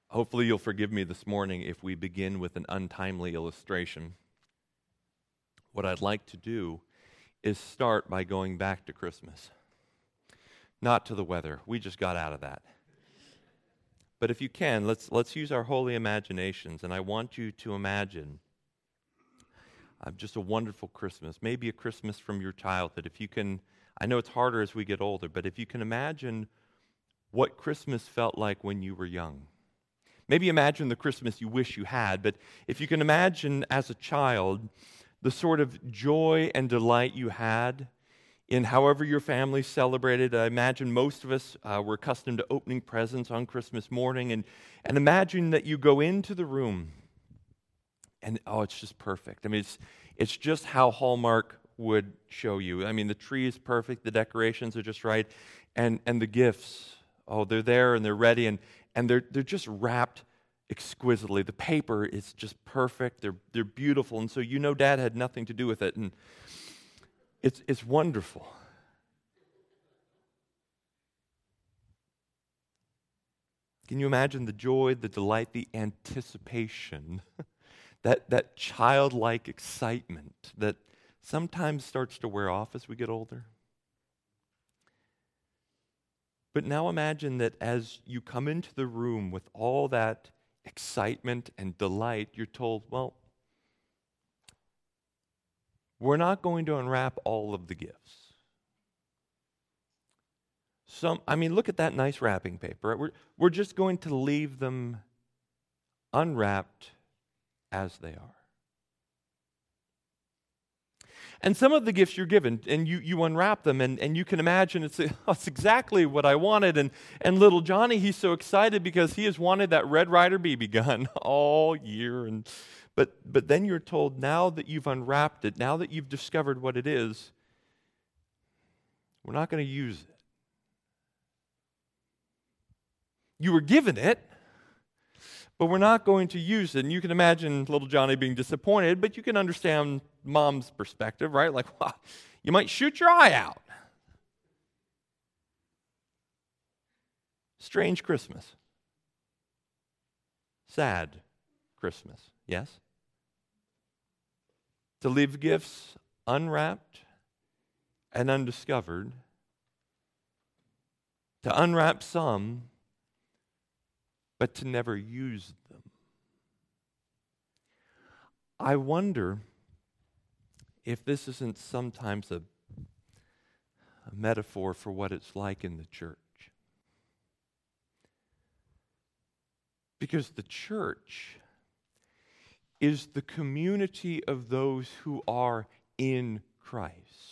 Hopefully you'll forgive me this morning if we begin with an untimely illustration. What I'd like to do is start by going back to Christmas. Not to the weather. We just got out of that. But if you can, let's use our holy imaginations, and I want you to imagine just a wonderful Christmas, maybe a Christmas from your childhood. If you can, I know it's harder as we get older, but if you can imagine what Christmas felt like when you were young. Maybe imagine the Christmas you wish you had, but if you can imagine as a child the sort of joy and delight you had in however your family celebrated. I imagine most of us were accustomed to opening presents on Christmas morning, and imagine that you go into the room, and it's just perfect. I mean, it's just how Hallmark would show you. I mean, the tree is perfect, the decorations are just right, and the gifts, they're there and they're ready, and they're just wrapped exquisitely. The paper is just perfect. They're beautiful, and so you know Dad had nothing to do with it, and it's wonderful. Can you imagine the joy, the delight, the anticipation, that childlike excitement that sometimes starts to wear off as we get older? But now imagine that as you come into the room with all that excitement and delight, you're told, well, we're not going to unwrap all of the gifts. Look at that nice wrapping paper. We're just going to leave them unwrapped as they are. And some of the gifts you're given, and you unwrap them, and you can imagine it's exactly what I wanted. And little Johnny, he's so excited because he has wanted that Red Ryder BB gun all year. But then you're told, now that you've unwrapped it, now that you've discovered what it is, we're not going to use it. You were given it, but we're not going to use it. And you can imagine little Johnny being disappointed, but you can understand Mom's perspective, right? Like, wow, you might shoot your eye out. Strange Christmas. Sad Christmas, yes? To leave gifts unwrapped and undiscovered. To unwrap some, but to never use them. I wonder if this isn't sometimes a metaphor for what it's like in the church. Because the church is the community of those who are in Christ.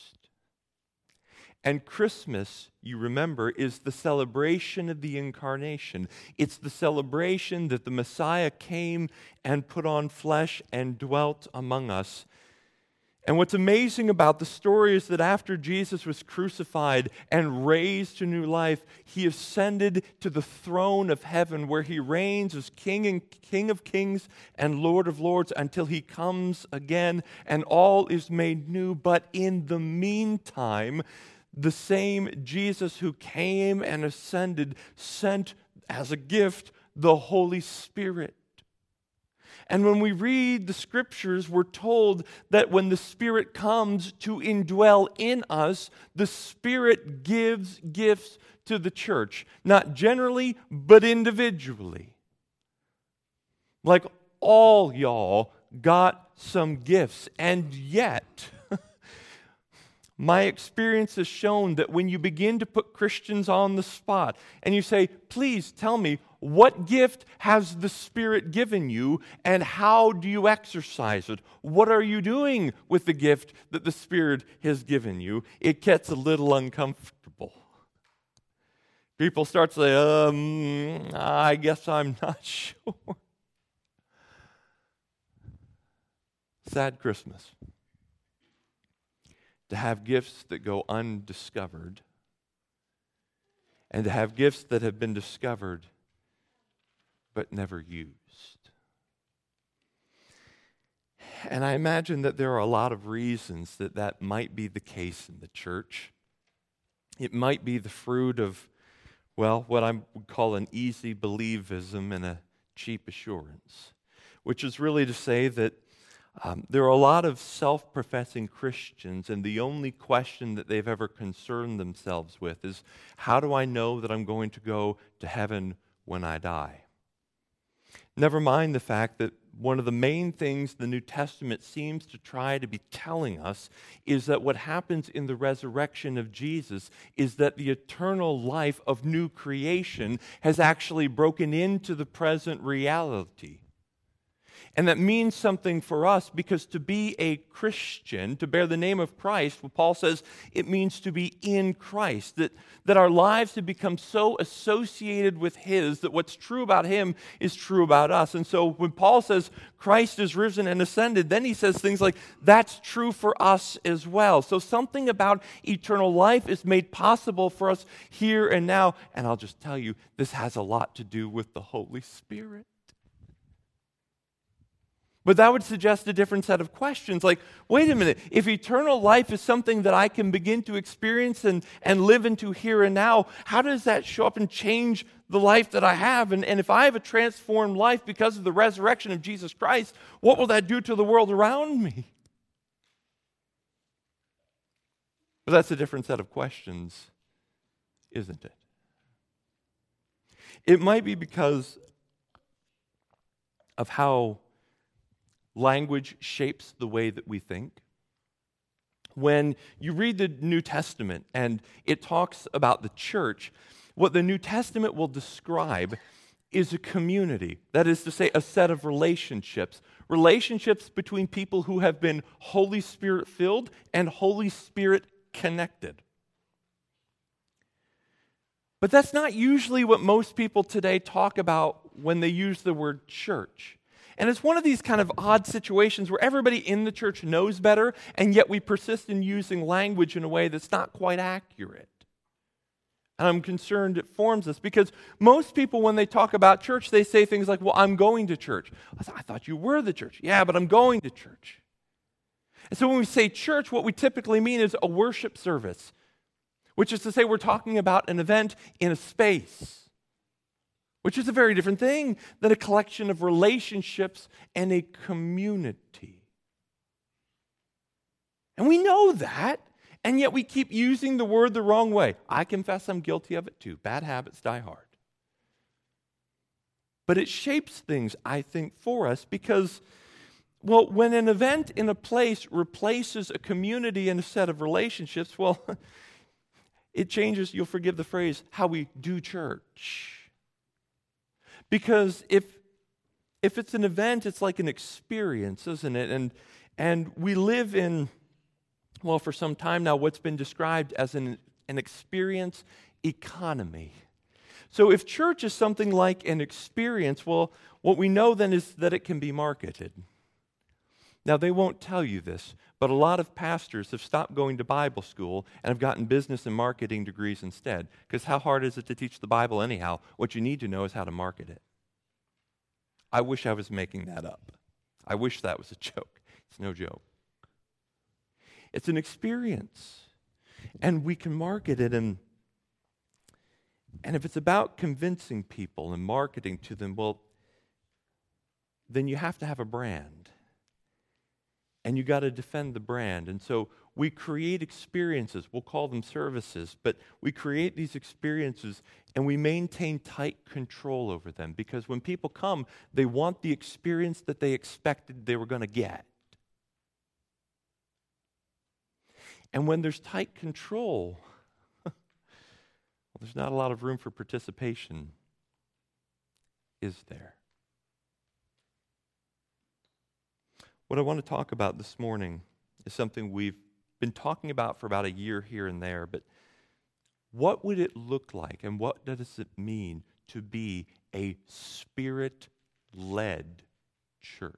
And Christmas, you remember, is the celebration of the incarnation. It's the celebration that the Messiah came and put on flesh and dwelt among us. And what's amazing about the story is that after Jesus was crucified and raised to new life, he ascended to the throne of heaven where he reigns as King of kings and Lord of lords until he comes again and all is made new. But in the meantime, the same Jesus who came and ascended sent as a gift the Holy Spirit. And when we read the Scriptures, we're told that when the Spirit comes to indwell in us, the Spirit gives gifts to the church. Not generally, but individually. Like all y'all got some gifts, and yet my experience has shown that when you begin to put Christians on the spot and you say, please tell me, what gift has the Spirit given you and how do you exercise it? What are you doing with the gift that the Spirit has given you? It gets a little uncomfortable. People start to say, I guess I'm not sure. Sad Christmas. To have gifts that go undiscovered, and to have gifts that have been discovered but never used. And I imagine that there are a lot of reasons that might be the case in the church. It might be the fruit of, what I would call an easy believism and a cheap assurance, which is really to say that there are a lot of self-professing Christians, and the only question that they've ever concerned themselves with is, how do I know that I'm going to go to heaven when I die? Never mind the fact that one of the main things the New Testament seems to try to be telling us is that what happens in the resurrection of Jesus is that the eternal life of new creation has actually broken into the present reality. And that means something for us, because to be a Christian, to bear the name of Christ, well, Paul says it means to be in Christ, that our lives have become so associated with His that what's true about Him is true about us. And so when Paul says Christ is risen and ascended, then he says things like, that's true for us as well. So something about eternal life is made possible for us here and now. And I'll just tell you, this has a lot to do with the Holy Spirit. But that would suggest a different set of questions. Like, wait a minute, if eternal life is something that I can begin to experience and live into here and now, how does that show up and change the life that I have? And if I have a transformed life because of the resurrection of Jesus Christ, what will that do to the world around me? But that's a different set of questions, isn't it? It might be because of how language shapes the way that we think. When you read the New Testament and it talks about the church, what the New Testament will describe is a community. That is to say, a set of relationships. Relationships between people who have been Holy Spirit filled and Holy Spirit connected. But that's not usually what most people today talk about when they use the word church. And it's one of these kind of odd situations where everybody in the church knows better, and yet we persist in using language in a way that's not quite accurate. And I'm concerned it forms us, because most people, when they talk about church, they say things like, well, I'm going to church. I thought you were the church. Yeah, but I'm going to church. And so when we say church, what we typically mean is a worship service, which is to say we're talking about an event in a space, which is a very different thing than a collection of relationships and a community. And we know that, and yet we keep using the word the wrong way. I confess I'm guilty of it too. Bad habits die hard. But it shapes things, I think, for us because, well, when an event in a place replaces a community and a set of relationships, well, it changes, you'll forgive the phrase, how we do church. Because if it's an event, it's like an experience, isn't it? And we live in, well, for some time now, what's been described as an experience economy. So if church is something like an experience, well, what we know then is that it can be marketed. Now, they won't tell you this, but a lot of pastors have stopped going to Bible school and have gotten business and marketing degrees instead. Because how hard is it to teach the Bible anyhow? What you need to know is how to market it. I wish I was making that up. I wish that was a joke. It's no joke. It's an experience. And we can market it. And if it's about convincing people and marketing to them, well, then you have to have a brand. And you got to defend the brand. And so we create experiences. We'll call them services, but we create these experiences and we maintain tight control over them, because when people come, they want the experience that they expected they were going to get. And when there's tight control, well, there's not a lot of room for participation, is there? What I want to talk about this morning is something we've been talking about for about a year here and there, but what would it look like and what does it mean to be a Spirit-led church?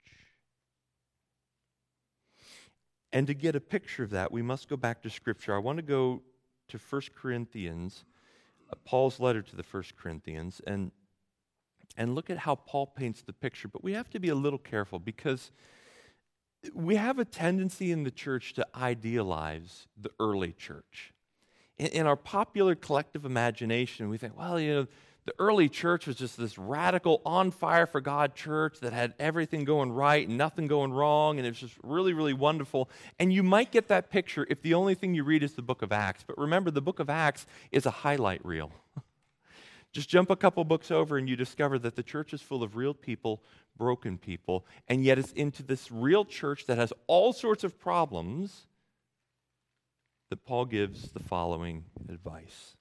And to get a picture of that, we must go back to Scripture. I want to go to 1 Corinthians, Paul's letter to the 1 Corinthians, and look at how Paul paints the picture. But we have to be a little careful, because we have a tendency in the church to idealize the early church. In our popular collective imagination, we think, well, The early church was just this radical, on fire for God church that had everything going right and nothing going wrong, and it was just really, really wonderful. And you might get that picture if the only thing you read is the book of Acts. But remember, the book of Acts is a highlight reel. Just jump a couple books over and you discover that the church is full of real people, broken people, and yet it's into this real church that has all sorts of problems that Paul gives the following advice.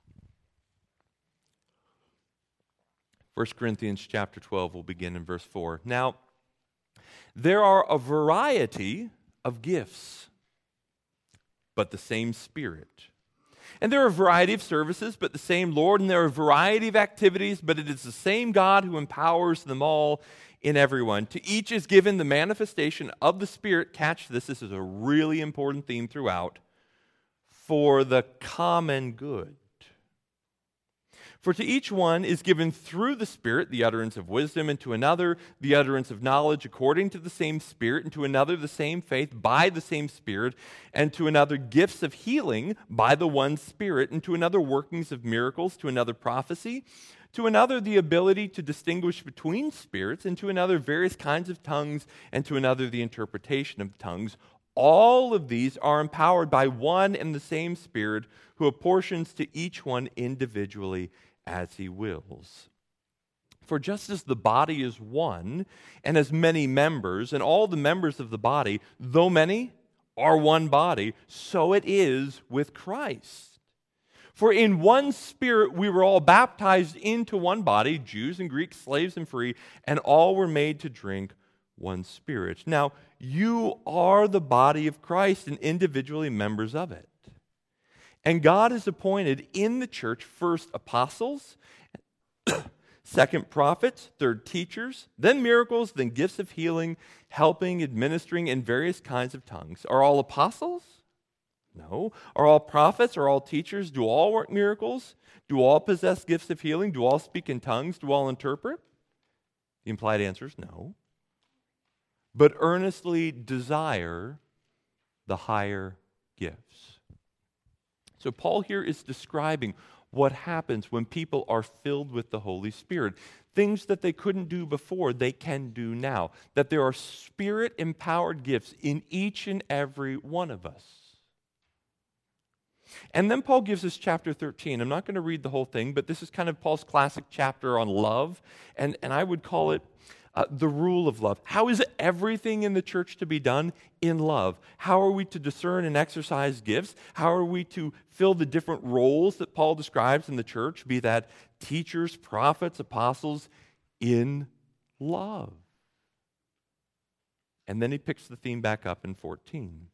1 Corinthians chapter 12 will begin in verse 4. Now, there are a variety of gifts, but the same Spirit. And there are a variety of services, but the same Lord. And there are a variety of activities, but it is the same God who empowers them all in everyone. To each is given the manifestation of the Spirit. Catch this. This is a really important theme throughout. For the common good. For to each one is given through the Spirit the utterance of wisdom, and to another the utterance of knowledge according to the same Spirit, and to another the same faith by the same Spirit, and to another gifts of healing by the one Spirit, and to another workings of miracles, to another prophecy, to another the ability to distinguish between spirits, and to another various kinds of tongues, and to another the interpretation of tongues. All of these are empowered by one and the same Spirit, who apportions to each one individually as he wills. For just as the body is one and has many members, and all the members of the body, though many, are one body, so it is with Christ. For in one Spirit we were all baptized into one body, Jews and Greeks, slaves and free, and all were made to drink one Spirit. Now, you are the body of Christ and individually members of it. And God has appointed in the church first apostles, second prophets, third teachers, then miracles, then gifts of healing, helping, administering, and various kinds of tongues. Are all apostles? No. Are all prophets? Are all teachers? Do all work miracles? Do all possess gifts of healing? Do all speak in tongues? Do all interpret? The implied answer is no. But earnestly desire the higher gifts. So Paul here is describing what happens when people are filled with the Holy Spirit. Things that they couldn't do before, they can do now. That there are Spirit-empowered gifts in each and every one of us. And then Paul gives us chapter 13. I'm not going to read the whole thing, but this is kind of Paul's classic chapter on love. And I would call it the rule of love. How is everything in the church to be done? In love. How are we to discern and exercise gifts? How are we to fill the different roles that Paul describes in the church, be that teachers, prophets, apostles, in love? And then he picks the theme back up in 14.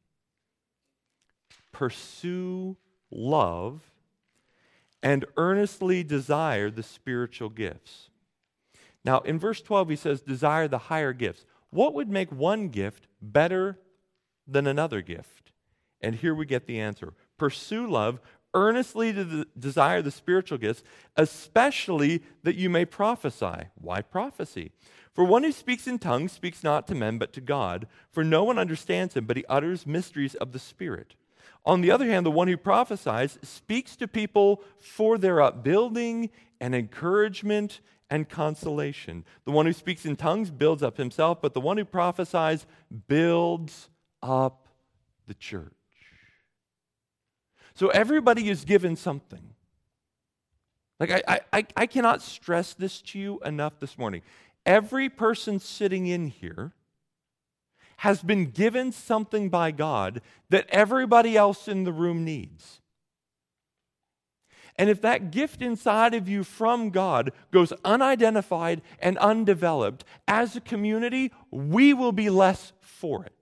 Pursue love and earnestly desire the spiritual gifts. Now, in verse 12, he says, desire the higher gifts. What would make one gift better than another gift? And here we get the answer. Pursue love, earnestly desire the spiritual gifts, especially that you may prophesy. Why prophecy? For one who speaks in tongues speaks not to men but to God, for no one understands him, but he utters mysteries of the Spirit. On the other hand, the one who prophesies speaks to people for their upbuilding and encouragement and consolation. The one who speaks in tongues builds up himself, but the one who prophesies builds up the church. So everybody is given something. Like I cannot stress this to you enough this morning. Every person sitting in here has been given something by God that everybody else in the room needs. And if that gift inside of you from God goes unidentified and undeveloped, as a community, we will be less for it.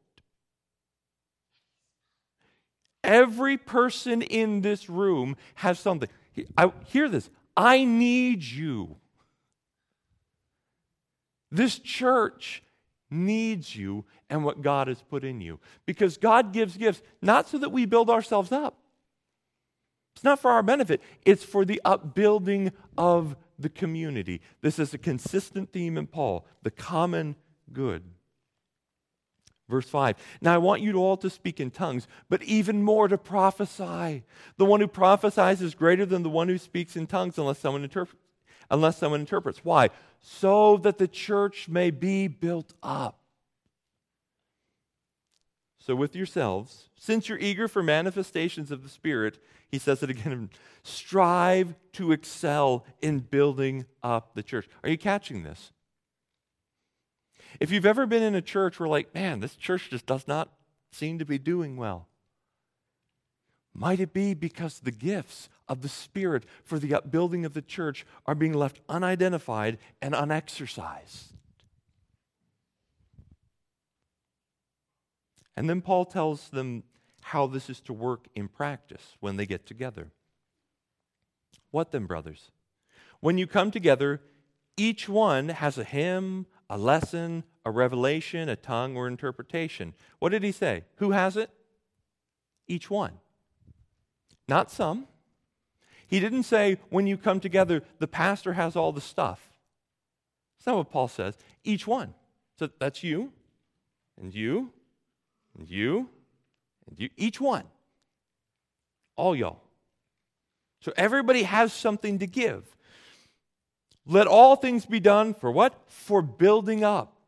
Every person in this room has something. Hear this. I need you. This church needs you and what God has put in you. Because God gives gifts not so that we build ourselves up. It's not for our benefit. It's for the upbuilding of the community. This is a consistent theme in Paul, the common good. Verse 5, now I want you all to speak in tongues, but even more to prophesy. The one who prophesies is greater than the one who speaks in tongues unless someone interprets. unless someone interprets. Why? So that the church may be built up. So with yourselves, since you're eager for manifestations of the Spirit, he says it again, strive to excel in building up the church. Are you catching this? If you've ever been in a church where like, man, this church just does not seem to be doing well, might it be because the gifts of the Spirit for the upbuilding of the church are being left unidentified and unexercised? And then Paul tells them how this is to work in practice when they get together. What then, brothers? When you come together, each one has a hymn, a lesson, a revelation, a tongue, or interpretation. What did he say? Who has it? Each one. Not some. He didn't say, when you come together, the pastor has all the stuff. That's not what Paul says. Each one. So that's you, and you, and you, and you. Each one. All y'all. So everybody has something to give. Let all things be done for what? For building up.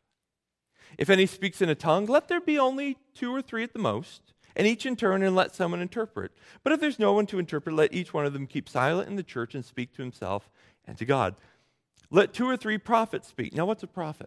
If any speaks in a tongue, let there be only 2 or 3 at the most, and each in turn, and let someone interpret. But if there's no one to interpret, let each one of them keep silent in the church and speak to himself and to God. Let 2 or 3 prophets speak. Now, what's a prophet?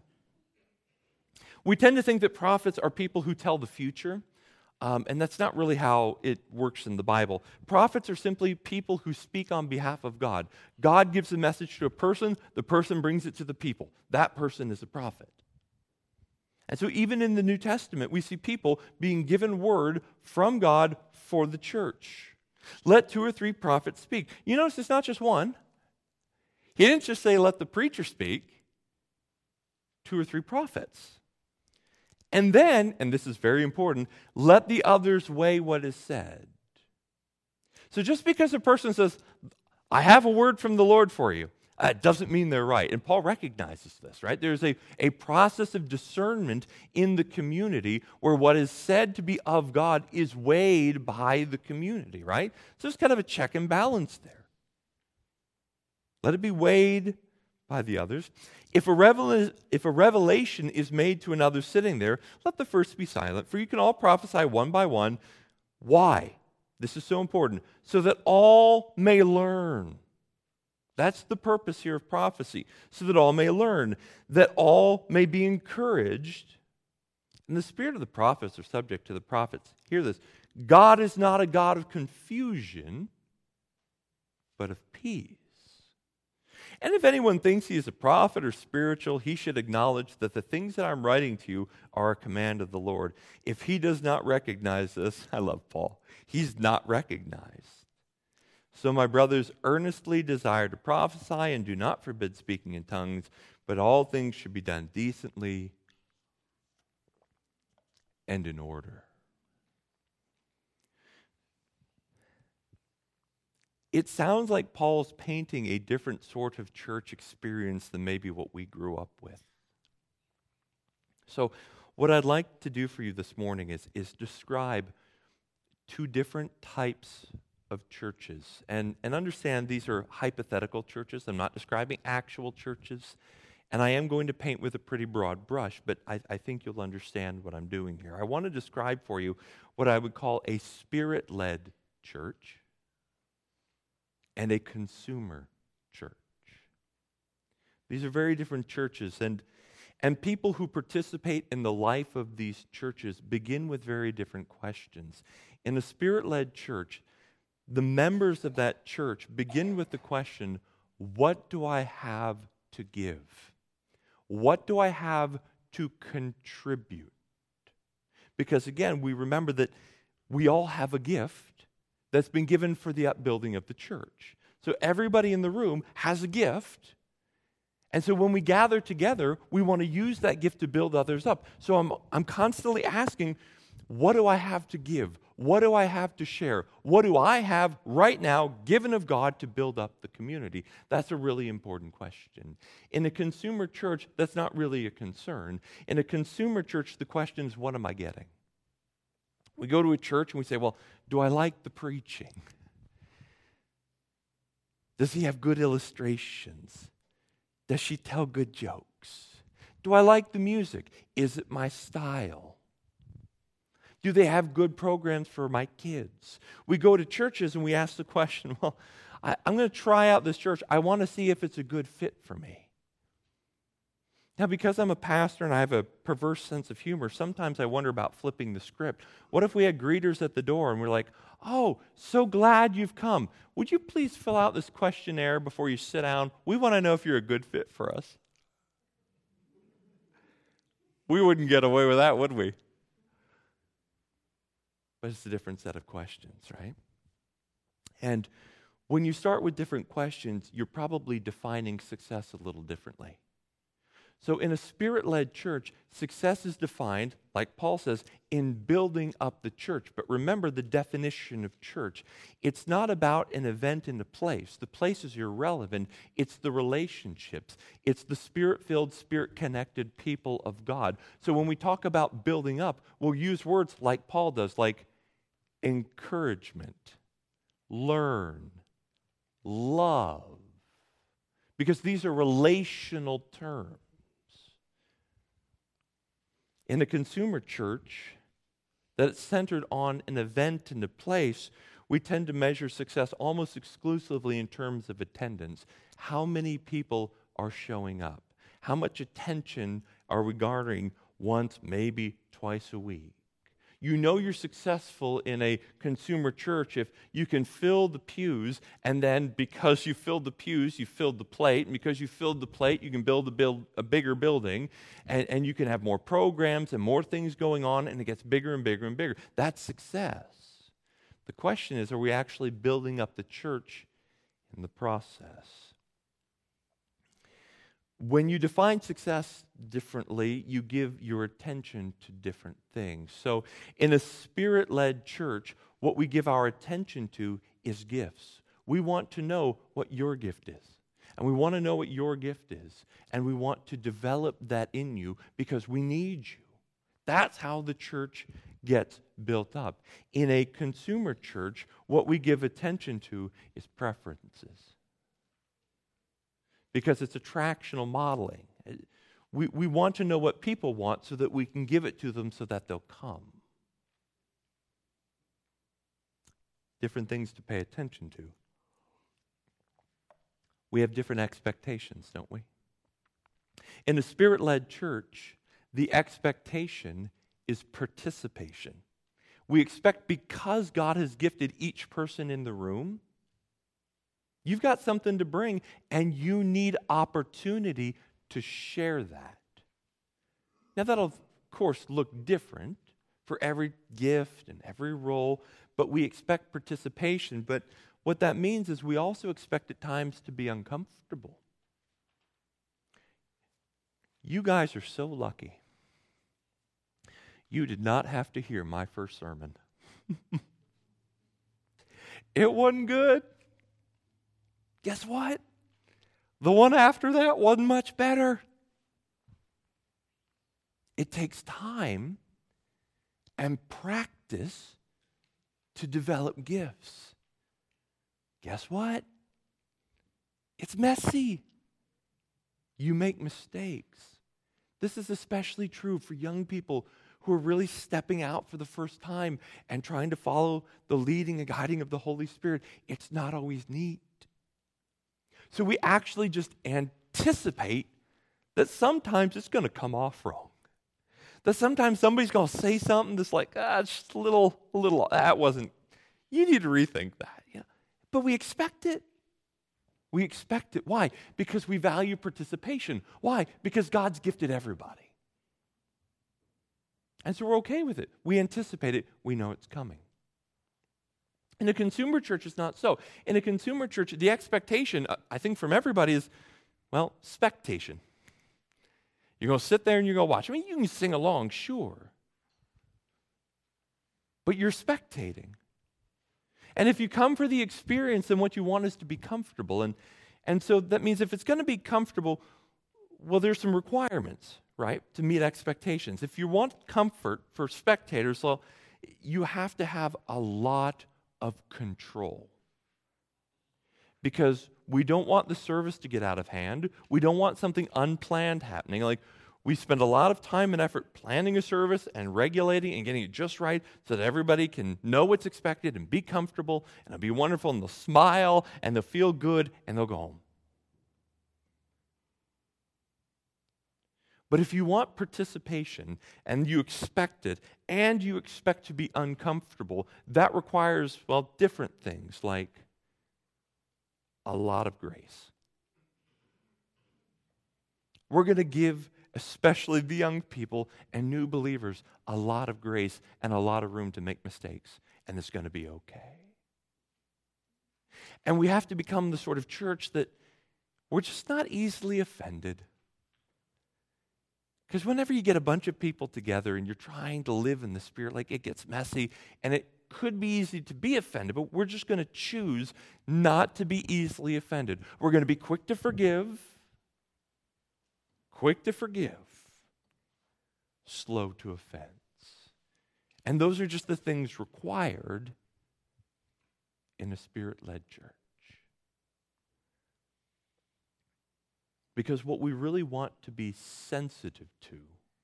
We tend to think that prophets are people who tell the future, and that's not really how it works in the Bible. Prophets are simply people who speak on behalf of God. God gives a message to a person, the person brings it to the people. That person is a prophet. And so even in the New Testament, we see people being given word from God for the church. Let 2 or 3 prophets speak. You notice it's not just one. He didn't just say, let the preacher speak. 2 or 3 prophets. And then, and this is very important, let the others weigh what is said. So just because a person says, I have a word from the Lord for you, it doesn't mean they're right. And Paul recognizes this, right? There's a process of discernment in the community where what is said to be of God is weighed by the community, right? So there's kind of a check and balance there. Let it be weighed by the others. If a revelation is made to another sitting there, let the first be silent, for you can all prophesy one by one. Why? This is so important. So that all may learn. That's the purpose here of prophecy. So that all may learn. That all may be encouraged. And the spirit of the prophets are subject to the prophets. Hear this. God is not a God of confusion, but of peace. And if anyone thinks he is a prophet or spiritual, he should acknowledge that the things that I'm writing to you are a command of the Lord. If he does not recognize this, I love Paul, he's not recognized. So my brothers, earnestly desire to prophesy and do not forbid speaking in tongues, but all things should be done decently and in order. It sounds like Paul's painting a different sort of church experience than maybe what we grew up with. So what I'd like to do for you this morning is describe 2 different types of churches. And understand these are hypothetical churches. I'm not describing actual churches. And I am going to paint with a pretty broad brush, but I think you'll understand what I'm doing here. I want to describe for you what I would call a spirit-led church and a consumer church. These are very different churches, and people who participate in the life of these churches begin with very different questions. In a spirit-led church, the members of that church begin with the question, what do I have to give? What do I have to contribute? Because again, we remember that we all have a gift that's been given for the upbuilding of the church. So everybody in the room has a gift. And so when we gather together, we want to use that gift to build others up. So I'm constantly asking, what do I have to give? What do I have to share? What do I have right now given of God to build up the community? That's a really important question. In a consumer church, that's not really a concern. In a consumer church, the question is, what am I getting? We go to a church and we say, well, do I like the preaching? Does he have good illustrations? Does she tell good jokes? Do I like the music? Is it my style? Do they have good programs for my kids? We go to churches and we ask the question, well, I'm going to try out this church. I want to see if it's a good fit for me. Now, because I'm a pastor and I have a perverse sense of humor, sometimes I wonder about flipping the script. What if we had greeters at the door and we're like, oh, so glad you've come. Would you please fill out this questionnaire before you sit down? We want to know if you're a good fit for us. We wouldn't get away with that, would we? But it's a different set of questions, right? And when you start with different questions, you're probably defining success a little differently. So in a Spirit-led church, success is defined, like Paul says, in building up the church. But remember the definition of church. It's not about an event in a place. The place is irrelevant. It's the relationships. It's the Spirit-filled, Spirit-connected people of God. So when we talk about building up, we'll use words like Paul does, like encouragement, learn, love, because these are relational terms. In a consumer church that's centered on an event and a place, we tend to measure success almost exclusively in terms of attendance. How many people are showing up? How much attention are we garnering once, maybe twice a week? You know you're successful in a consumer church if you can fill the pews, and then because you filled the pews, you filled the plate, and because you filled the plate, you can build a bigger building, and you can have more programs and more things going on, and it gets bigger and bigger and bigger. That's success. The question is, are we actually building up the church in the process? When you define success differently, you give your attention to different things. So in a Spirit-led church, what we give our attention to is gifts. We want to know what your gift is. And we want to know what your gift is. And we want to develop that in you because we need you. That's how the church gets built up. In a consumer church, what we give attention to is preferences. Because it's attractional modeling. We want to know what people want so that we can give it to them so that they'll come. Different things to pay attention to. We have different expectations, don't we? In a Spirit-led church, the expectation is participation. We expect because God has gifted each person in the room, you've got something to bring, and you need opportunity to share that. Now, that'll, of course, look different for every gift and every role, but we expect participation. But what that means is we also expect at times to be uncomfortable. You guys are so lucky. You did not have to hear my first sermon. It wasn't good. Guess what? The one after that wasn't much better. It takes time and practice to develop gifts. Guess what? It's messy. You make mistakes. This is especially true for young people who are really stepping out for the first time and trying to follow the leading and guiding of the Holy Spirit. It's not always neat. So we actually just anticipate that sometimes it's going to come off wrong. That sometimes somebody's going to say something that's like, it's just a little, that wasn't, you need to rethink that. Yeah. But we expect it. We expect it. Why? Because we value participation. Why? Because God's gifted everybody. And so we're okay with it. We anticipate it. We know it's coming. In a consumer church, it's not so. In a consumer church, the expectation, I think, from everybody is, well, spectation. You're going to sit there and you're going to watch. I mean, you can sing along, sure. But you're spectating. And if you come for the experience, then what you want is to be comfortable. And so that means if it's going to be comfortable, well, there's some requirements, right, to meet expectations. If you want comfort for spectators, well, you have to have a lot of control. Because we don't want the service to get out of hand. We don't want something unplanned happening. Like, we spend a lot of time and effort planning a service and regulating and getting it just right so that everybody can know what's expected and be comfortable, and it'll be wonderful, and they'll smile and they'll feel good and they'll go home. But if you want participation and you expect it and you expect to be uncomfortable, that requires, well, different things like a lot of grace. We're going to give, especially the young people and new believers, a lot of grace and a lot of room to make mistakes, and it's going to be okay. And we have to become the sort of church that we're just not easily offended. Because whenever you get a bunch of people together and you're trying to live in the Spirit, like, it gets messy, and it could be easy to be offended, but we're just going to choose not to be easily offended. We're going to be quick to forgive, slow to offense. And those are just the things required in a Spirit-led church. Because what we really want to be sensitive to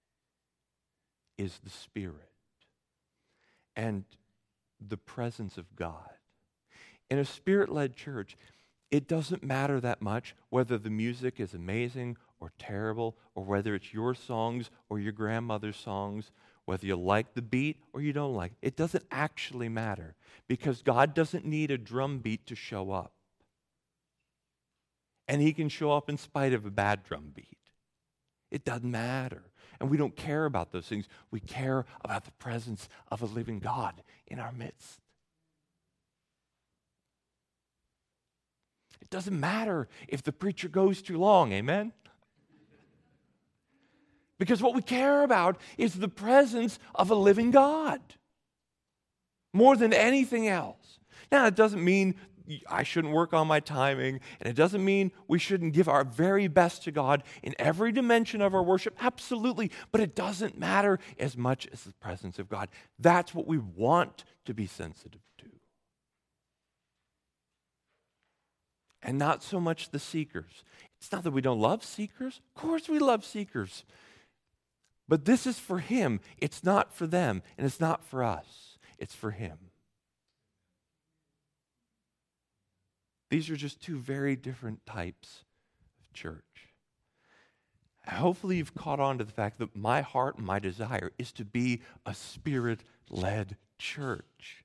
is the Spirit and the presence of God. In a Spirit-led church, it doesn't matter that much whether the music is amazing or terrible, or whether it's your songs or your grandmother's songs, whether you like the beat or you don't like it. It doesn't actually matter, because God doesn't need a drum beat to show up. And he can show up in spite of a bad drum beat. It doesn't matter. And we don't care about those things. We care about the presence of a living God in our midst. It doesn't matter if the preacher goes too long, amen? Because what we care about is the presence of a living God more than anything else. Now, it doesn't mean I shouldn't work on my timing, and it doesn't mean we shouldn't give our very best to God in every dimension of our worship. Absolutely. But it doesn't matter as much as the presence of God. That's what we want to be sensitive to. And not so much the seekers. It's not that we don't love seekers. Of course we love seekers. But this is for him. It's not for them, and it's not for us. It's for him. These are just two very different types of church. Hopefully you've caught on to the fact that my heart and my desire is to be a Spirit-led church.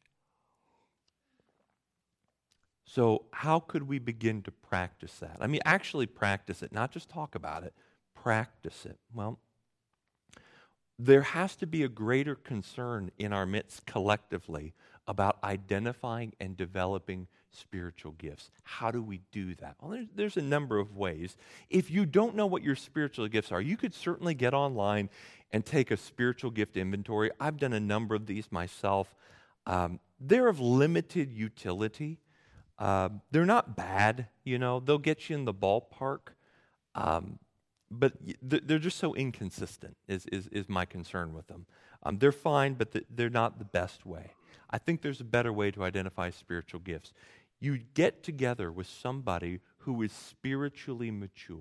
So how could we begin to practice that? I mean, actually practice it, not just talk about it, practice it. Well, there has to be a greater concern in our midst collectively about identifying and developing spiritual gifts. How do we do that? Well, there's a number of ways. If you don't know what your spiritual gifts are, you could certainly get online and take a spiritual gift inventory. I've done a number of these myself. They're of limited utility. They're not bad, they'll get you in the ballpark. But they're just so inconsistent is my concern with them. They're fine, but they're not the best way. I think there's a better way to identify spiritual gifts. You get together with somebody who is spiritually mature.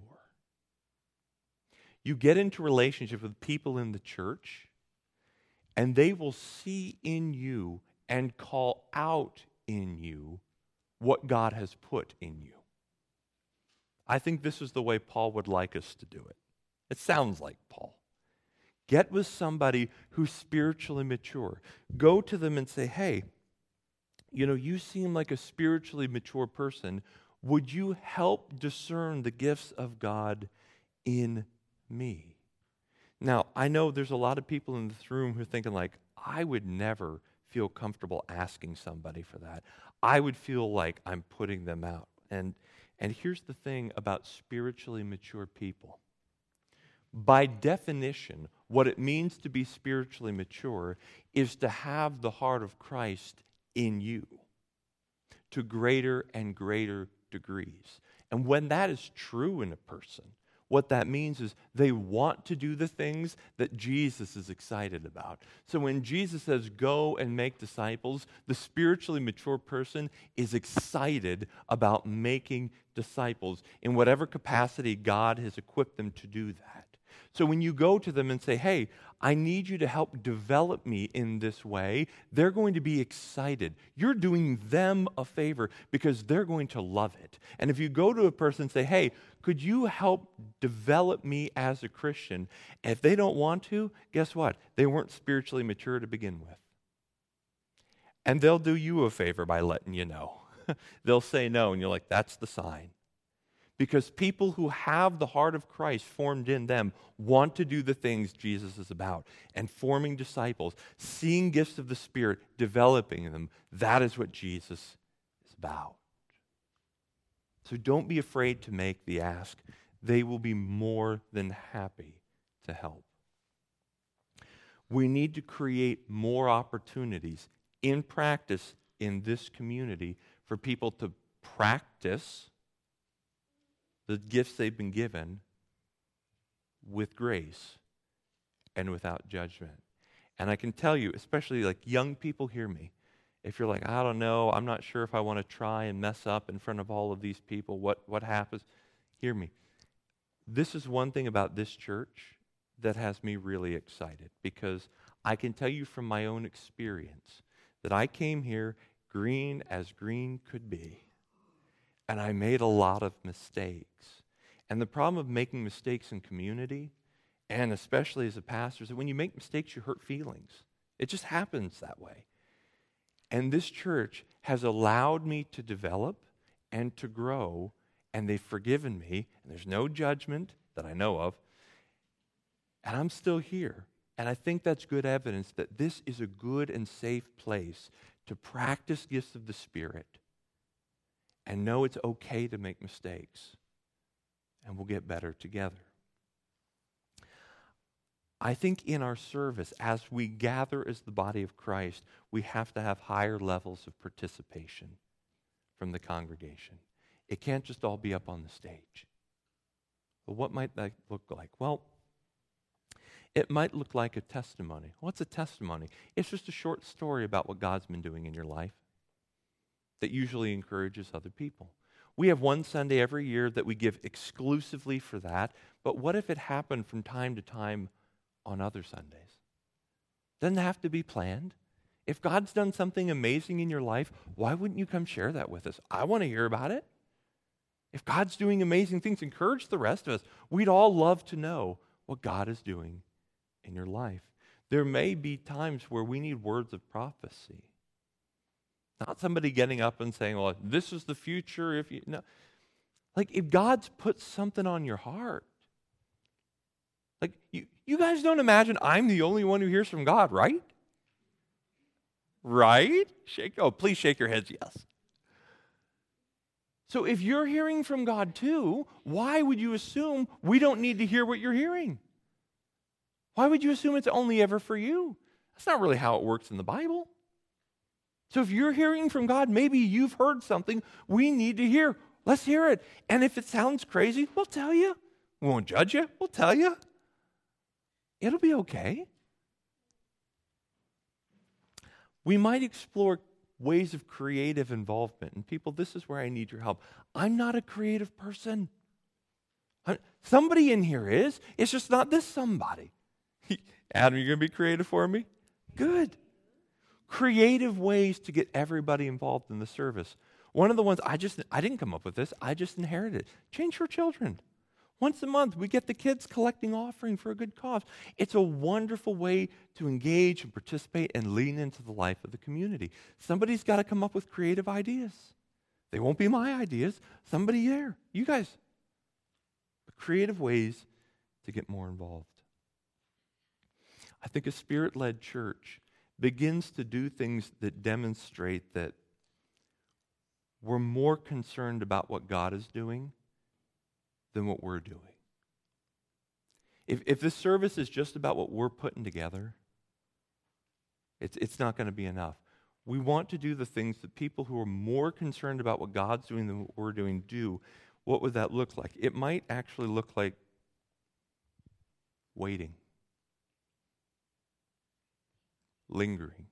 You get into relationship with people in the church, and they will see in you and call out in you what God has put in you. I think this is the way Paul would like us to do it. It sounds like Paul. Get with somebody who's spiritually mature. Go to them and say, hey, you seem like a spiritually mature person. Would you help discern the gifts of God in me? Now, I know there's a lot of people in this room who are thinking like, I would never feel comfortable asking somebody for that. I would feel like I'm putting them out. And here's the thing about spiritually mature people. By definition, what it means to be spiritually mature is to have the heart of Christ in you to greater and greater degrees. And when that is true in a person, What that means is they want to do the things that Jesus is excited about. So when Jesus says, go and make disciples, the spiritually mature person is excited about making disciples in whatever capacity God has equipped them to do that. So when you go to them and say, hey, I need you to help develop me in this way, they're going to be excited. You're doing them a favor because they're going to love it. And if you go to a person and say, hey, could you help develop me as a Christian? And if they don't want to, guess what? They weren't spiritually mature to begin with. And they'll do you a favor by letting you know. They'll say no, and you're like, that's the sign. Because people who have the heart of Christ formed in them want to do the things Jesus is about. And forming disciples, seeing gifts of the Spirit, developing them, that is what Jesus is about. So don't be afraid to make the ask. They will be more than happy to help. We need to create more opportunities in practice in this community for people to practice the gifts they've been given with grace and without judgment. And I can tell you, especially like young people, hear me. If you're like, I don't know, I'm not sure if I want to try and mess up in front of all of these people, what happens? Hear me. This is one thing about this church that has me really excited, because I can tell you from my own experience that I came here green as green could be. And I made a lot of mistakes. And the problem of making mistakes in community, and especially as a pastor, is that when you make mistakes, you hurt feelings. It just happens that way. And this church has allowed me to develop and to grow, and they've forgiven me, and there's no judgment that I know of, and I'm still here. And I think that's good evidence that this is a good and safe place to practice gifts of the Spirit and know it's okay to make mistakes, and we'll get better together. I think in our service, as we gather as the body of Christ, we have to have higher levels of participation from the congregation. It can't just all be up on the stage. Well, what might that look like? Well, it might look like a testimony. What's a testimony? It's just a short story about what God's been doing in your life that usually encourages other people. We have one Sunday every year that we give exclusively for that, but what if it happened from time to time on other Sundays? Doesn't have to be planned. If God's done something amazing in your life, why wouldn't you come share that with us? I want to hear about it. If God's doing amazing things, encourage the rest of us. We'd all love to know what God is doing in your life. There may be times where we need words of prophecy. Not somebody getting up and saying, well, this is the future. If you know, like if God's put something on your heart. Like you guys don't imagine I'm the only one who hears from God, right? Right? Please shake your heads, yes. So if you're hearing from God too, why would you assume we don't need to hear what you're hearing? Why would you assume it's only ever for you? That's not really how it works in the Bible. So if you're hearing from God, maybe you've heard something we need to hear. Let's hear it. And if it sounds crazy, we'll tell you. We won't judge you. We'll tell you. It'll be okay. We might explore ways of creative involvement. And people, this is where I need your help. I'm not a creative person. Somebody in here is. It's just not this somebody. Adam, you going to be creative for me? Good. Creative ways to get everybody involved in the service. One of the ones I didn't come up with this. I just inherited it. Change for Children. Once a month, we get the kids collecting offering for a good cause. It's a wonderful way to engage and participate and lean into the life of the community. Somebody's got to come up with creative ideas. They won't be my ideas. Somebody there. You guys. Creative ways to get more involved. I think a Spirit-led church begins to do things that demonstrate that we're more concerned about what God is doing than what we're doing. If this service is just about what we're putting together, it's not going to be enough. We want to do the things that people who are more concerned about what God's doing than what we're doing do. What would that look like? It might actually look like waiting, lingering.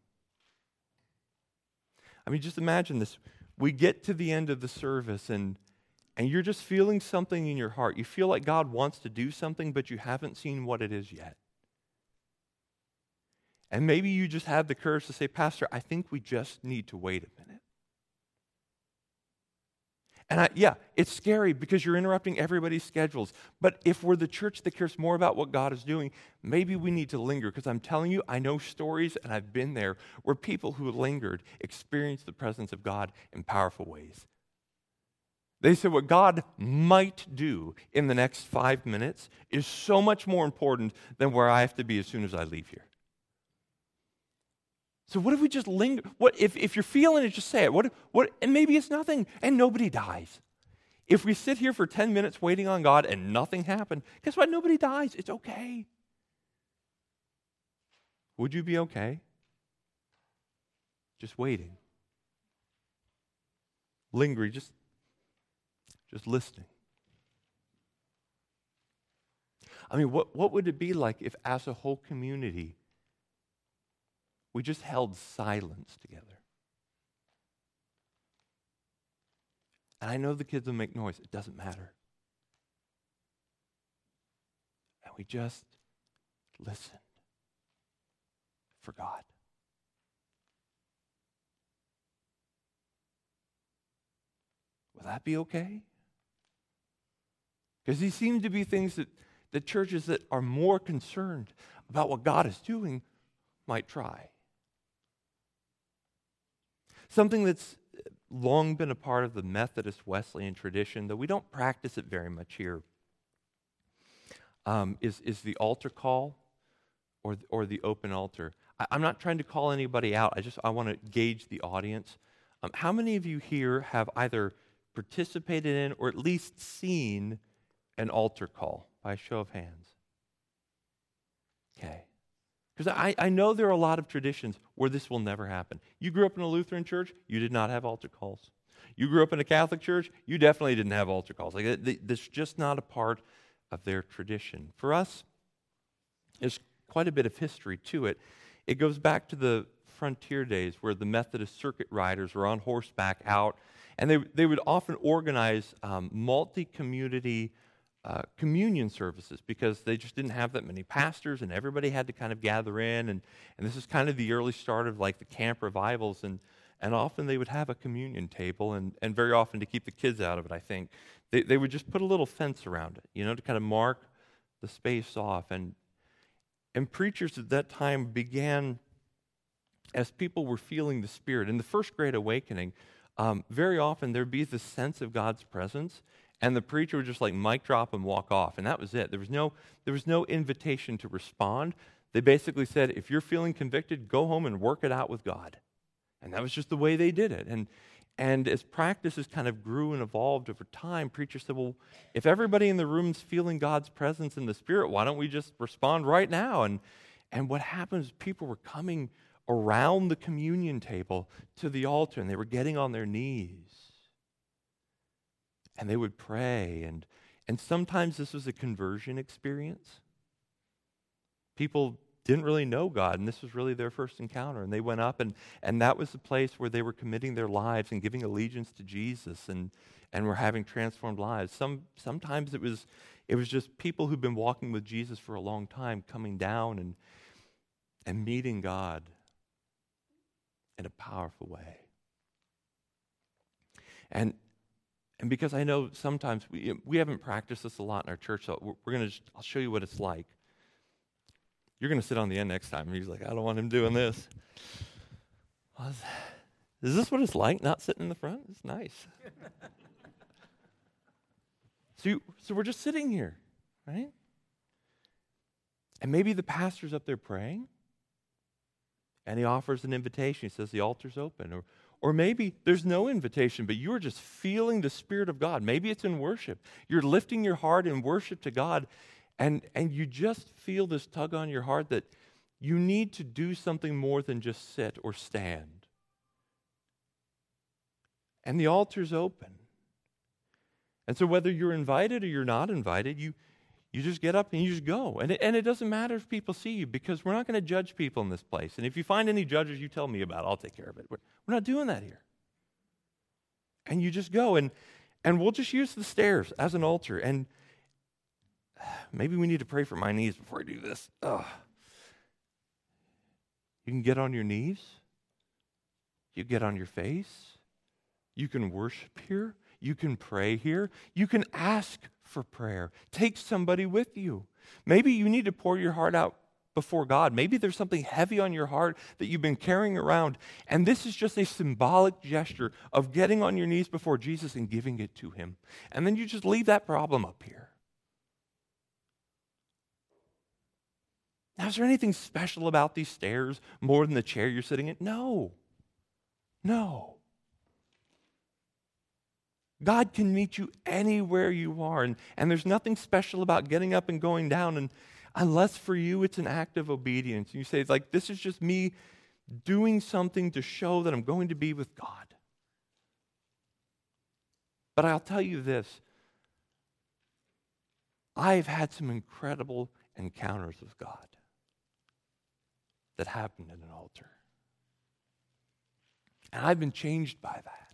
I mean, just imagine this. We get to the end of the service and you're just feeling something in your heart. You feel like God wants to do something, but you haven't seen what it is yet. And maybe you just have the courage to say, Pastor, I think we just need to wait a minute. And it's scary because you're interrupting everybody's schedules. But if we're the church that cares more about what God is doing, maybe we need to linger. Because I'm telling you, I know stories, and I've been there, where people who lingered experienced the presence of God in powerful ways. They said what God might do in the next 5 minutes is so much more important than where I have to be as soon as I leave here. So what if we just linger? What if you're feeling it, just say it. What? And maybe it's nothing, and nobody dies. If we sit here for 10 minutes waiting on God and nothing happened, guess what? Nobody dies. It's okay. Would you be okay? Just waiting, lingering, just listening. I mean, what would it be like if, as a whole community, we just held silence together? And I know the kids will make noise. It doesn't matter. And we just listened for God. Will that be okay? Because these seem to be things that the churches that are more concerned about what God is doing might try. Something that's long been a part of the Methodist Wesleyan tradition, though we don't practice it very much here, is the altar call or the open altar. I'm not trying to call anybody out. I want to gauge the audience. How many of you here have either participated in or at least seen an altar call? By a show of hands. Okay. Because I know there are a lot of traditions where this will never happen. You grew up in a Lutheran church, you did not have altar calls. You grew up in a Catholic church, you definitely didn't have altar calls. Like this is just not a part of their tradition. For us, there's quite a bit of history to it. It goes back to the frontier days where the Methodist circuit riders were on horseback out, and they would often organize multi-community communion services because they just didn't have that many pastors, and everybody had to kind of gather in, and this is kind of the early start of like the camp revivals, and often they would have a communion table, and very often to keep the kids out of it, I think, they would just put a little fence around it, to kind of mark the space off, and preachers at that time began, as people were feeling the Spirit. In the First Great Awakening, very often there'd be this sense of God's presence, and the preacher would just like mic drop and walk off, and that was it. There was no invitation to respond. They basically said, if you're feeling convicted, go home and work it out with God. And that was just the way they did it. And as practices kind of grew and evolved over time, preachers said, well, if everybody in the room's feeling God's presence in the Spirit, why don't we just respond right now? And what happened is people were coming around the communion table to the altar, and they were getting on their knees. And they would pray, and sometimes this was a conversion experience. People didn't really know God, and this was really their first encounter. And they went up, and that was the place where they were committing their lives and giving allegiance to Jesus, and were having transformed lives. Sometimes it was just people who'd been walking with Jesus for a long time coming down and meeting God in a powerful way. And because I know sometimes we haven't practiced this a lot in our church, so I'll show you what it's like. You're going to sit on the end next time. And he's like, I don't want him doing this. Is this what it's like, not sitting in the front? It's nice. So we're just sitting here, right? And maybe the pastor's up there praying, and he offers an invitation. He says the altar's open. Or maybe there's no invitation, but you're just feeling the Spirit of God. Maybe it's in worship. You're lifting your heart in worship to God, and you just feel this tug on your heart that you need to do something more than just sit or stand. And the altar's open. And so whether you're invited or you're not invited, You just get up and you just go. And it doesn't matter if people see you, because we're not going to judge people in this place. And if you find any judges, you tell me about it. I'll take care of it. We're not doing that here. And you just go, and we'll just use the stairs as an altar. And maybe we need to pray for my knees before I do this. Ugh. You can get on your knees. You get on your face. You can worship here. You can pray here. You can ask for prayer. Take somebody with you. Maybe you need to pour your heart out before God. Maybe there's something heavy on your heart that you've been carrying around, and this is just a symbolic gesture of getting on your knees before Jesus and giving it to him. And then you just leave that problem up here. Now, is there anything special about these stairs more than the chair you're sitting in? No. No. God can meet you anywhere you are, and there's nothing special about getting up and going down, and unless for you it's an act of obedience. And you say, it's like, this is just me doing something to show that I'm going to be with God. But I'll tell you this. I've had some incredible encounters with God that happened at an altar. And I've been changed by that.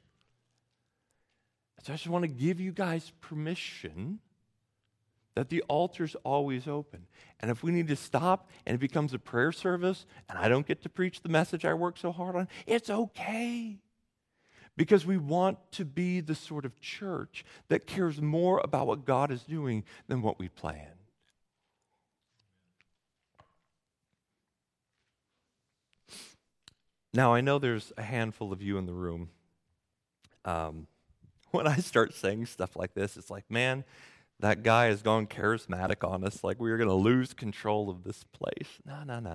So I just want to give you guys permission that the altar's always open. And if we need to stop and it becomes a prayer service and I don't get to preach the message I worked so hard on, it's okay. Because we want to be the sort of church that cares more about what God is doing than what we plan. Now, I know there's a handful of you in the room. When I start saying stuff like this, it's like, man, that guy has gone charismatic on us, like we are going to lose control of this place. No.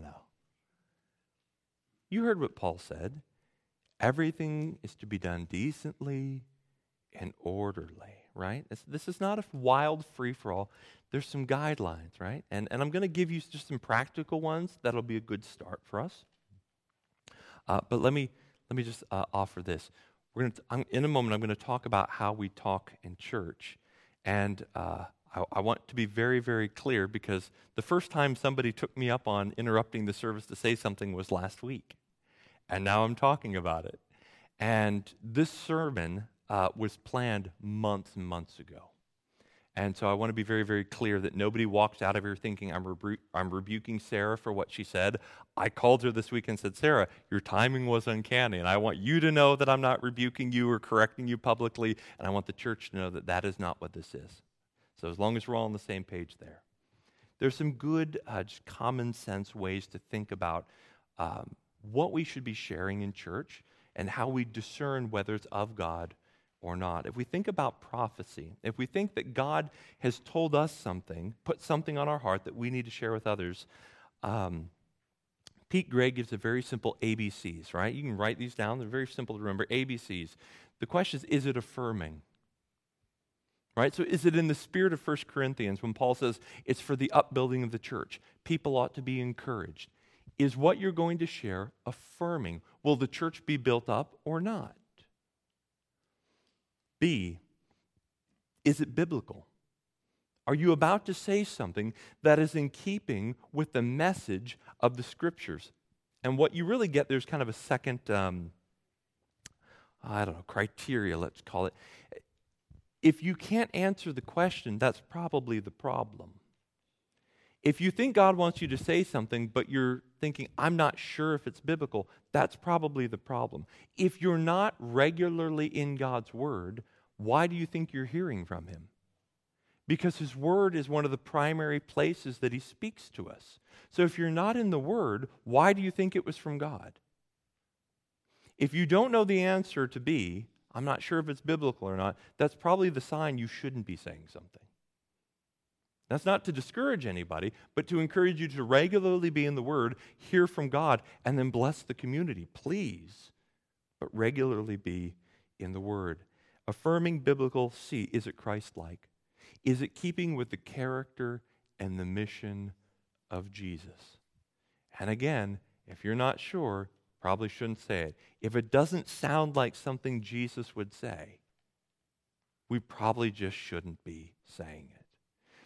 You heard what Paul said. Everything is to be done decently and orderly, right? This is not a wild free-for-all. There's some guidelines, right? And I'm going to give you just some practical ones that'll be a good start for us. But let me just offer this. In a moment, I'm going to talk about how we talk in church. And I want to be very, very clear, because the first time somebody took me up on interrupting the service to say something was last week. And now I'm talking about it. And this sermon was planned months and months ago. And so I want to be very, very clear that nobody walks out of here thinking I'm rebuking Sarah for what she said. I called her this week and said, Sarah, your timing was uncanny, and I want you to know that I'm not rebuking you or correcting you publicly, and I want the church to know that that is not what this is. So as long as we're all on the same page there. There's some good, just common sense ways to think about what we should be sharing in church and how we discern whether it's of God or not. If we think about prophecy, if we think that God has told us something, put something on our heart that we need to share with others, Pete Gray gives a very simple ABCs, right? You can write these down. They're very simple to remember. ABCs. The question is it affirming? Right? So is it in the spirit of 1 Corinthians when Paul says it's for the upbuilding of the church? People ought to be encouraged. Is what you're going to share affirming? Will the church be built up or not? B, is it biblical? Are you about to say something that is in keeping with the message of the Scriptures? And what you really get, there's kind of a second, criteria, let's call it. If you can't answer the question, that's probably the problem. If you think God wants you to say something, but you're thinking, I'm not sure if it's biblical, that's probably the problem. If you're not regularly in God's Word, why do you think you're hearing from Him? Because His Word is one of the primary places that He speaks to us. So if you're not in the Word, why do you think it was from God? If you don't know the answer to B, I'm not sure if it's biblical or not, that's probably the sign you shouldn't be saying something. That's not to discourage anybody, but to encourage you to regularly be in the Word, hear from God, and then bless the community. Please, but regularly be in the Word. Affirming biblical, C, is it Christ-like? Is it keeping with the character and the mission of Jesus? And again, if you're not sure, probably shouldn't say it. If it doesn't sound like something Jesus would say, we probably just shouldn't be saying it.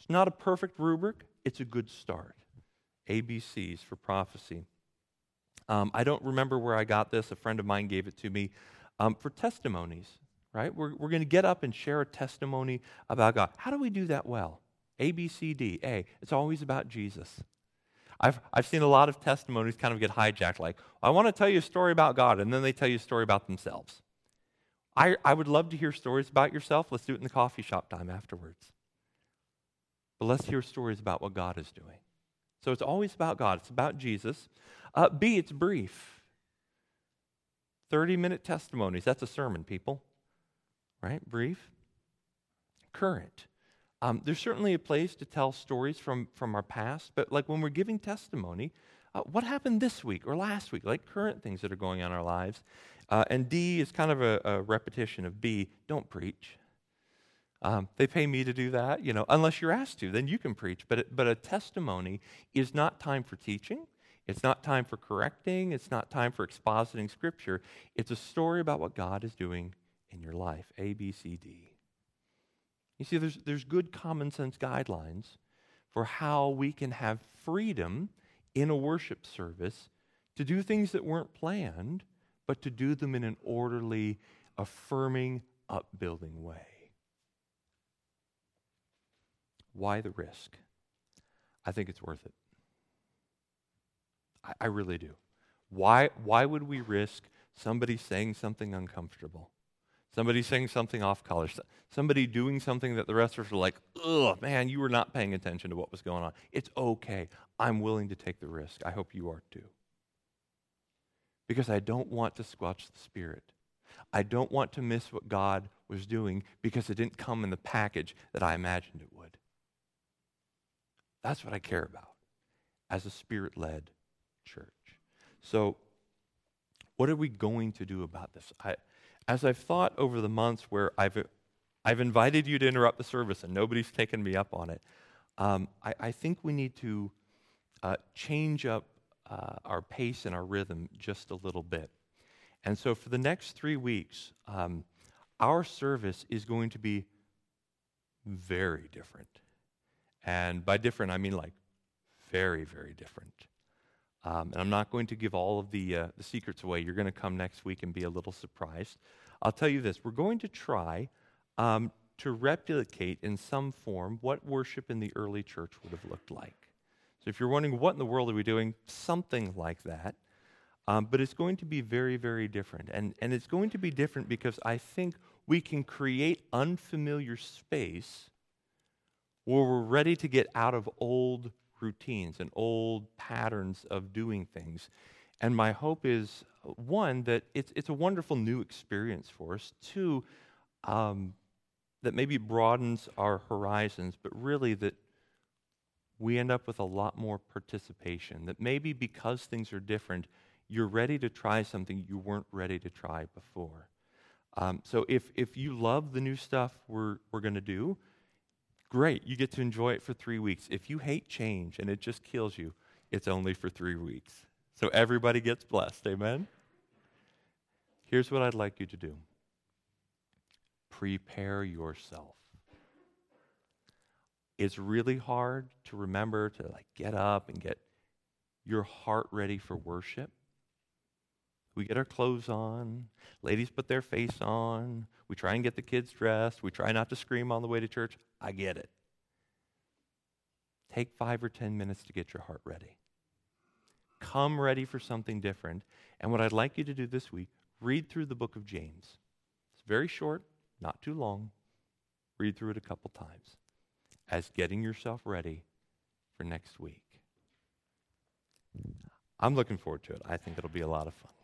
It's not a perfect rubric. It's a good start. ABCs for prophecy. I don't remember where I got this. A friend of mine gave it to me for testimonies, right? We're going to get up and share a testimony about God. How do we do that well? A, B, C, D. A, it's always about Jesus. I've seen a lot of testimonies kind of get hijacked, like, I want to tell you a story about God, and then they tell you a story about themselves. I would love to hear stories about yourself. Let's do it in the coffee shop time afterwards. But let's hear stories about what God is doing. So it's always about God. It's about Jesus. B, it's brief. 30-minute testimonies. That's a sermon, people. Right? Brief. Current. There's certainly a place to tell stories from our past, but like when we're giving testimony, what happened this week or last week, like current things that are going on in our lives. And D is kind of a repetition of B, don't preach. They pay me to do that, unless you're asked to, then you can preach. But a testimony is not time for teaching. It's not time for correcting. It's not time for expositing Scripture. It's a story about what God is doing in your life, A, B, C, D. You see, there's good common sense guidelines for how we can have freedom in a worship service to do things that weren't planned, but to do them in an orderly, affirming, upbuilding way. Why the risk? I think it's worth it. I really do. Why would we risk somebody saying something uncomfortable? Somebody saying something off color, somebody doing something that the rest of us are like, ugh, man, you were not paying attention to what was going on. It's okay. I'm willing to take the risk. I hope you are too. Because I don't want to squelch the Spirit. I don't want to miss what God was doing because it didn't come in the package that I imagined it would. That's what I care about as a Spirit-led church. So, what are we going to do about this? As I've thought over the months where I've invited you to interrupt the service and nobody's taken me up on it, I think we need to change up our pace and our rhythm just a little bit. And so for the next 3 weeks, our service is going to be very different. And by different, I mean like very, very different. And I'm not going to give all of the secrets away. You're going to come next week and be a little surprised. I'll tell you this. We're going to try to replicate in some form what worship in the early church would have looked like. So if you're wondering what in the world are we doing, something like that. But it's going to be very, very different. And it's going to be different because I think we can create unfamiliar space where we're ready to get out of old routines and old patterns of doing things. And my hope is, one, that it's a wonderful new experience for us. Two, that maybe broadens our horizons, but really that we end up with a lot more participation. That maybe because things are different, you're ready to try something you weren't ready to try before. So if you love the new stuff we're going to do, great, you get to enjoy it for 3 weeks. If you hate change and it just kills you, it's only for 3 weeks. So everybody gets blessed, amen? Here's what I'd like you to do. Prepare yourself. It's really hard to remember to get up and get your heart ready for worship. We get our clothes on. Ladies put their face on. We try and get the kids dressed. We try not to scream on the way to church. I get it. Take 5 or 10 minutes to get your heart ready. Come ready for something different. And what I'd like you to do this week, read through the book of James. It's very short, not too long. Read through it a couple times as getting yourself ready for next week. I'm looking forward to it. I think it'll be a lot of fun.